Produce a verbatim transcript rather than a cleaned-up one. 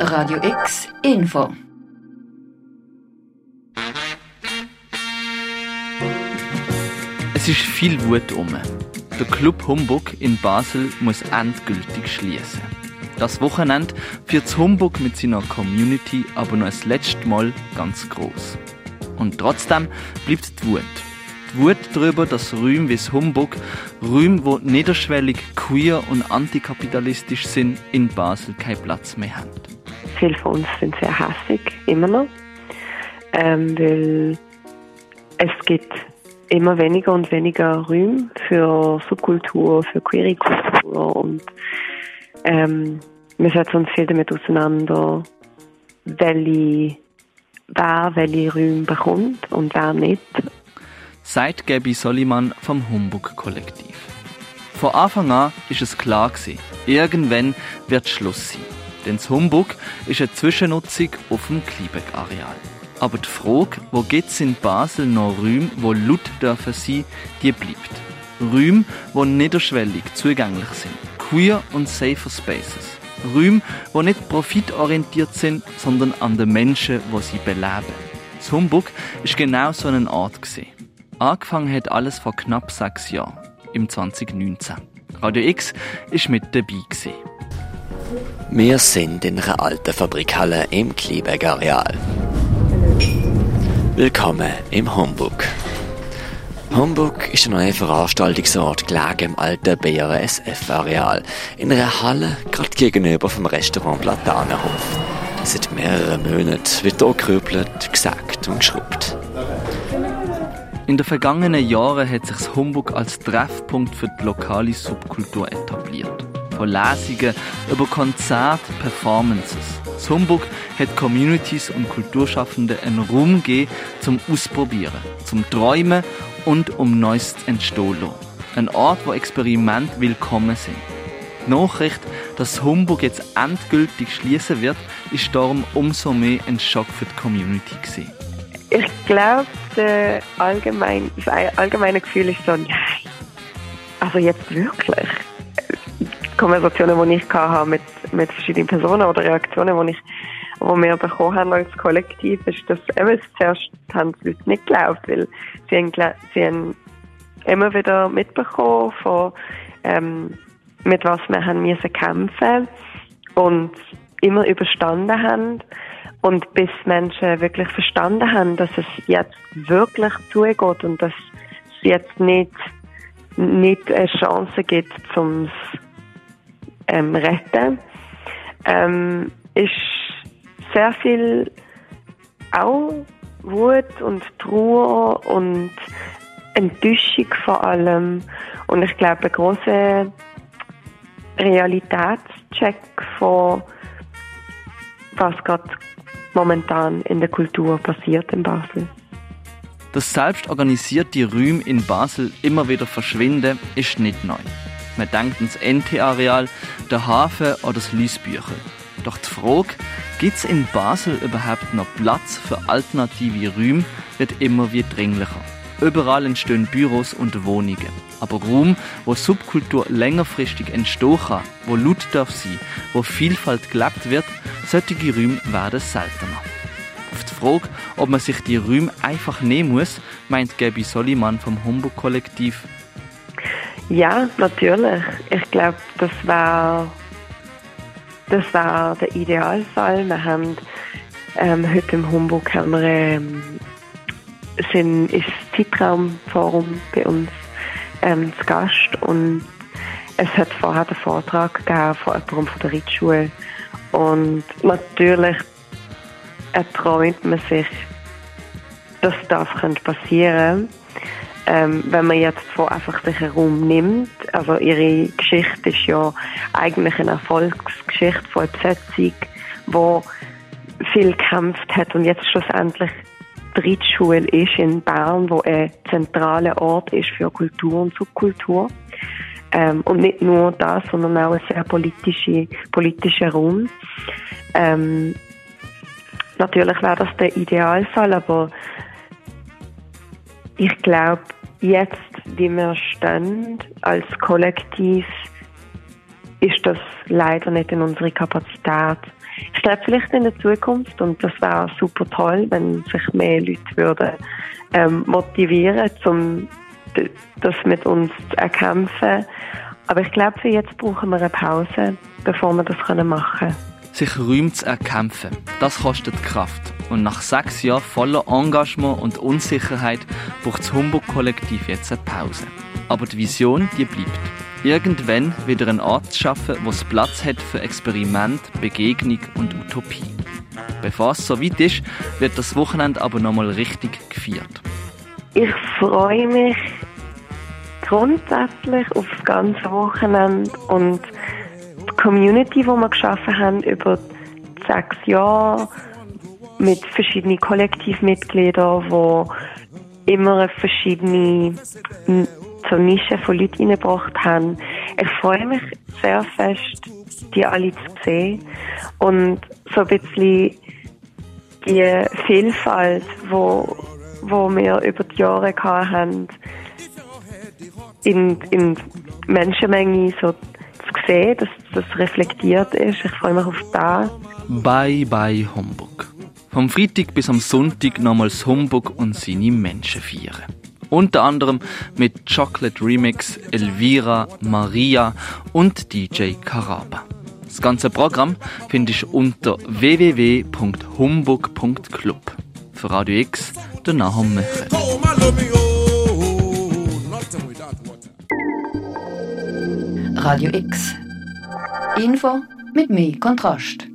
Radio X Info. Es ist viel Wut um. Der Club Humbug in Basel muss endgültig schließen. Das Wochenende wird Humbug mit seiner Community aber noch das letzte Mal ganz groß. Und trotzdem bleibt die Wut. Die Wut darüber, dass Räume wie das Humbug, Räume, die niederschwellig, queer und antikapitalistisch sind, in Basel keinen Platz mehr haben. Viele von uns sind sehr hässig, immer noch. Ähm, weil es gibt immer weniger und weniger Räume für Subkultur, für queere Kultur. Und ähm, wir setzen uns viel damit auseinander, welche, wer welche Räume bekommt und wer nicht. Sagt Gabi Soliman vom Humbug-Kollektiv. Von Anfang an ist es klar gewesen, irgendwann wird Schluss sein. Denn das Humbug ist eine Zwischennutzung auf dem Kliebeck-Areal. Aber die Frage, wo gibt es in Basel noch Räume, die laut dürfen sein, die bleibt. Räume, die niederschwellig zugänglich sind. Queer und safer Spaces. Räume, die nicht profitorientiert sind, sondern an den Menschen, die sie beleben. Das Humbug ist genau so ein Ort gewesen. Angefangen hat alles vor knapp sechs Jahren, im zwanzig neunzehn. Radio X war mit dabei gewesen. Wir sind in einer alten Fabrikhalle im Kliebeck-Areal. Willkommen im Humbug. Humbug ist ein neuer Veranstaltungsort gelegen im alten B R S F-Areal, in einer Halle gerade gegenüber vom Restaurant Platanenhof. Seit mehreren Monaten wird hier gerübelt, gesägt und geschrubbt. In den vergangenen Jahren hat sich das Humbug als Treffpunkt für die lokale Subkultur etabliert. Von Lesungen über Konzerte, Performances. Das Humbug hat Communities und Kulturschaffenden einen Raum gegeben zum Ausprobieren, zum Träumen und um Neues zu entstehen lassen. Ein Ort, wo Experimente willkommen sind. Die Nachricht, dass das Humbug jetzt endgültig schließen wird, ist darum umso mehr ein Schock für die Community gewesen. Ich glaube, das allgemeine, das allgemeine Gefühl ist so, nein, also jetzt wirklich. Konversationen, die ich hatte mit, mit verschiedenen Personen oder Reaktionen, die, ich, die wir bekommen haben als Kollektiv, ist, dass eben zuerst haben die Leute nicht geglaubt, weil sie haben, sie haben immer wieder mitbekommen, von, ähm, mit was wir haben müssen kämpfen und immer überstanden haben. Und bis Menschen wirklich verstanden haben, dass es jetzt wirklich zugeht und dass es jetzt nicht, nicht eine Chance gibt, zum ähm, retten, ähm, ist sehr viel auch Wut und Trauer und Enttäuschung vor allem. Und ich glaube, ein grosser Realitätscheck von was gerade momentan in der Kultur passiert in Basel. Dass selbst organisierte Räume in Basel immer wieder verschwinden, ist nicht neu. Man denkt ans N T-Areal, den Hafen oder das Liesbüchel. Doch die Frage, gibt es in Basel überhaupt noch Platz für alternative Räume, wird immer wie dringlicher. Überall entstehen Büros und Wohnungen. Aber Raum, wo Subkultur längerfristig entstehen kann, wo laut darf sein, wo Vielfalt gelebt wird, solche Räume werden seltener. Auf die Frage, ob man sich die Räume einfach nehmen muss, meint Gabi Soliman vom Humbug-Kollektiv. Ja, natürlich. Ich glaube, das war das war der Idealfall. Wir haben ähm, heute im Humbug haben wir, ähm, sind, ist das Zeitraumforum bei uns ähm, zu Gast und es hat vorher den Vortrag gegeben von jemandem von der Ritschule und natürlich erträumt man sich, dass das passieren könnte. Ähm, wenn man jetzt von einfach sich einen Raum nimmt, also ihre Geschichte ist ja eigentlich eine Erfolgsgeschichte von einer Besetzung, die viel gekämpft hat und jetzt schlussendlich die Ritschule ist in Bern, wo ein zentraler Ort ist für Kultur und Subkultur. Ähm, und nicht nur das, sondern auch ein sehr politischer politischer Raum. Ähm, natürlich wäre das der Idealfall, aber ich glaube, jetzt, wie wir stehen als Kollektiv, ist das leider nicht in unserer Kapazität. Ich glaube, vielleicht in der Zukunft, und das wäre super toll, wenn sich mehr Leute würden, ähm, motivieren, um das mit uns zu erkämpfen. Aber ich glaube, für jetzt brauchen wir eine Pause, bevor wir das machen können. Sich Räume zu erkämpfen, das kostet Kraft. Und nach sechs Jahren voller Engagement und Unsicherheit braucht das Humbug-Kollektiv jetzt eine Pause. Aber die Vision, die bleibt. Irgendwann wieder einen Ort zu schaffen, wo es Platz hat für Experiment, Begegnung und Utopie. Bevor es soweit ist, wird das Wochenende aber nochmal richtig gefeiert. Ich freue mich grundsätzlich auf das ganze Wochenende und die Community, die wir geschaffen haben über sechs Jahre mit verschiedenen Kollektivmitgliedern, die immer verschiedene so Nischen von Leuten reingebracht haben. Ich freue mich sehr fest, die alle zu sehen und so ein bisschen die Vielfalt, wo, wo wir über die Jahre hatten, in, in Menschenmenge so zu sehen, dass das reflektiert ist. Ich freue mich auf das. Bye bye Humbug. Vom Freitag bis am Sonntag nochmals Humbug und seine Menschen feiern. Unter anderem mit Chocolate Remix, Elvira, Maria und D J Karaba. Das ganze Programm findest du unter w w w punkt humbug punkt club. Für Radio X, der Nahum Möcher. Radio X. Info mit mehr Kontrast.